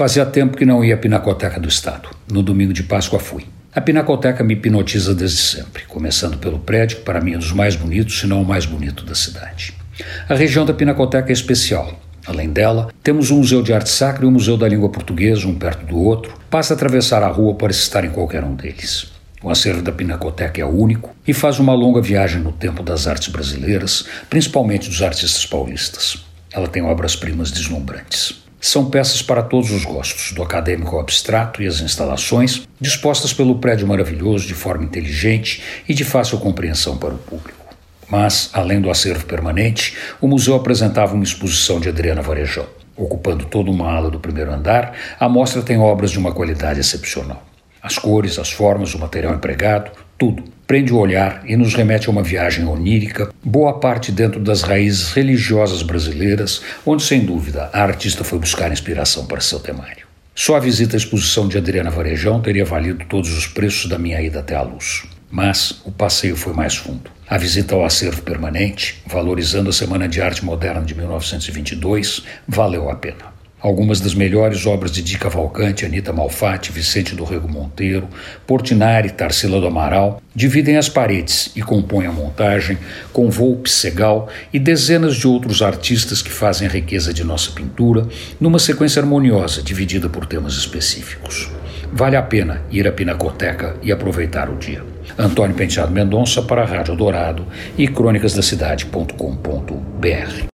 Fazia tempo que não ia à Pinacoteca do Estado. No domingo de Páscoa fui. A Pinacoteca me hipnotiza desde sempre, começando pelo prédio, que para mim é dos mais bonitos, se não o mais bonito da cidade. A região da Pinacoteca é especial. Além dela, temos um museu de arte sacra e um museu da língua portuguesa, um perto do outro. Basta atravessar a rua para se estar em qualquer um deles. O acervo da Pinacoteca é único e faz uma longa viagem no tempo das artes brasileiras, principalmente dos artistas paulistas. Ela tem obras-primas deslumbrantes. São peças para todos os gostos, do acadêmico ao abstrato e as instalações, dispostas pelo prédio maravilhoso de forma inteligente e de fácil compreensão para o público. Mas, além do acervo permanente, o museu apresentava uma exposição de Adriana Varejão. Ocupando toda uma ala do primeiro andar, a mostra tem obras de uma qualidade excepcional. As cores, as formas, o material empregado, tudo prende o olhar e nos remete a uma viagem onírica, boa parte dentro das raízes religiosas brasileiras, onde, sem dúvida, a artista foi buscar inspiração para seu temário. Só a visita à exposição de Adriana Varejão teria valido todos os preços da minha ida até a Luz. Mas o passeio foi mais fundo. A visita ao acervo permanente, valorizando a Semana de Arte Moderna de 1922, valeu a pena. Algumas das melhores obras de Di Cavalcanti, Anita Malfatti, Vicente do Rego Monteiro, Portinari, Tarsila do Amaral dividem as paredes e compõem a montagem com Volpe, Segal e dezenas de outros artistas que fazem a riqueza de nossa pintura numa sequência harmoniosa dividida por temas específicos. Vale a pena ir à Pinacoteca e aproveitar o dia. Antônio Penteado Mendonça para a Rádio Dourado e crônicasdacidade.com.br.